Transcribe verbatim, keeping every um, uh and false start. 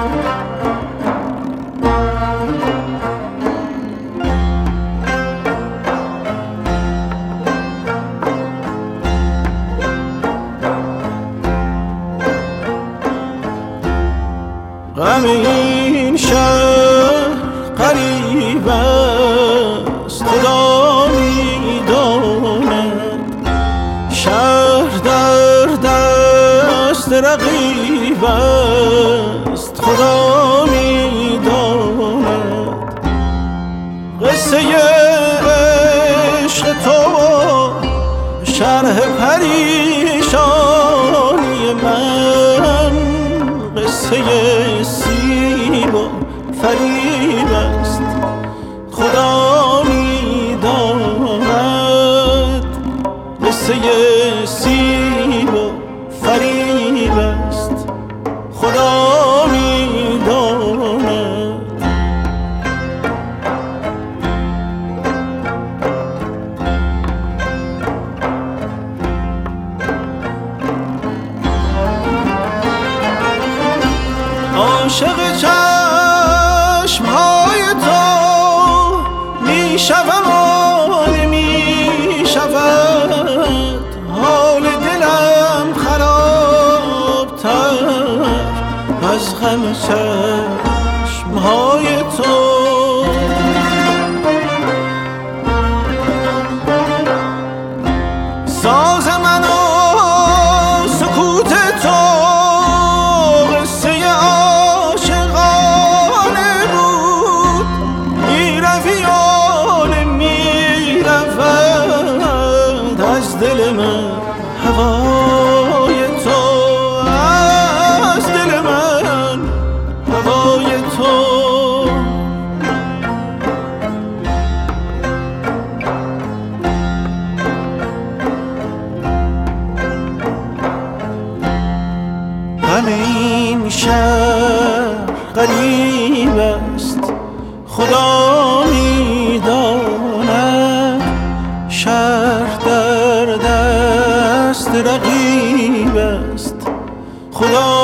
غم این شهر غریب است خدا می داند، شهر در دست رقیب است خدا می داند. قصه عشق تو شرح پریشانی من، قصه سیب و فریب است خدا می داند، قصه سیب و فریب است خدا می داند. عاشق چشمهای تو می شوم و نمی شود، حال دلم خرابتر از غم چشمهای تو. ساز من و سکوت تو قصه عاشقانه بود، میروی و نمیرود از دل من هوای تو، از دل من هوای تو. غم این شهر غریب است خدا می داند، شهر در دست رقیب است خدا